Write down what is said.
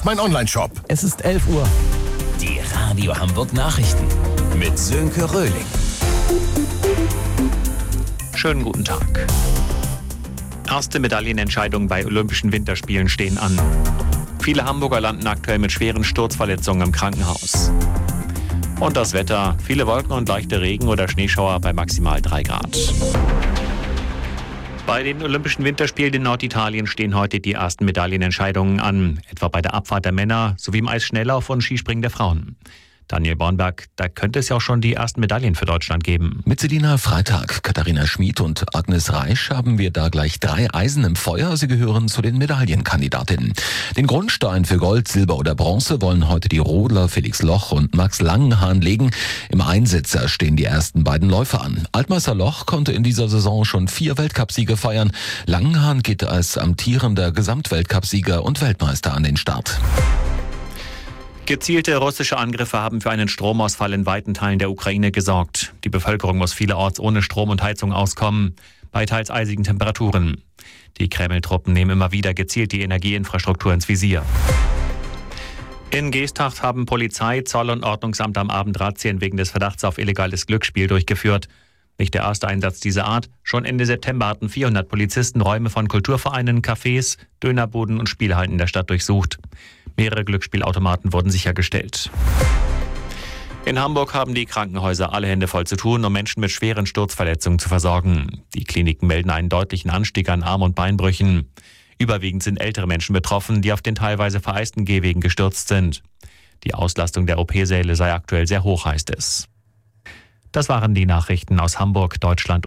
ist mein Onlineshop. Es ist 11 Uhr. Die Radio Hamburg Nachrichten mit Sönke Röhling. Schönen guten Tag. Erste Medaillenentscheidungen bei Olympischen Winterspielen stehen an. Viele Hamburger landen aktuell mit schweren Sturzverletzungen im Krankenhaus. Und das Wetter: viele Wolken und leichte Regen- oder Schneeschauer bei maximal 3 Grad. Bei den Olympischen Winterspielen in Norditalien stehen heute die ersten Medaillenentscheidungen an, etwa bei der Abfahrt der Männer sowie im Eisschnelllauf und Skispringen der Frauen. Daniel Bornberg, da könnte es ja auch schon die ersten Medaillen für Deutschland geben. Mit Selina Freitag, Katharina Schmid und Agnes Reisch haben wir da gleich 3 Eisen im Feuer. Sie gehören zu den Medaillenkandidatinnen. Den Grundstein für Gold, Silber oder Bronze wollen heute die Rodler Felix Loch und Max Langenhahn legen. Im Einsitzer stehen die ersten beiden Läufer an. Altmeister Loch konnte in dieser Saison schon 4 Weltcupsiege feiern. Langenhahn geht als amtierender Gesamtweltcupsieger und Weltmeister an den Start. Gezielte russische Angriffe haben für einen Stromausfall in weiten Teilen der Ukraine gesorgt. Die Bevölkerung muss vielerorts ohne Strom und Heizung auskommen, bei teils eisigen Temperaturen. Die Kreml-Truppen nehmen immer wieder gezielt die Energieinfrastruktur ins Visier. In Geesthacht haben Polizei, Zoll und Ordnungsamt am Abend Razzien wegen des Verdachts auf illegales Glücksspiel durchgeführt. Nicht der erste Einsatz dieser Art. Schon Ende September hatten 400 Polizisten Räume von Kulturvereinen, Cafés, Dönerbuden und Spielhallen in der Stadt durchsucht. Mehrere Glücksspielautomaten wurden sichergestellt. In Hamburg haben die Krankenhäuser alle Hände voll zu tun, um Menschen mit schweren Sturzverletzungen zu versorgen. Die Kliniken melden einen deutlichen Anstieg an Arm- und Beinbrüchen. Überwiegend sind ältere Menschen betroffen, die auf den teilweise vereisten Gehwegen gestürzt sind. Die Auslastung der OP-Säle sei aktuell sehr hoch, heißt es. Das waren die Nachrichten aus Hamburg, Deutschland.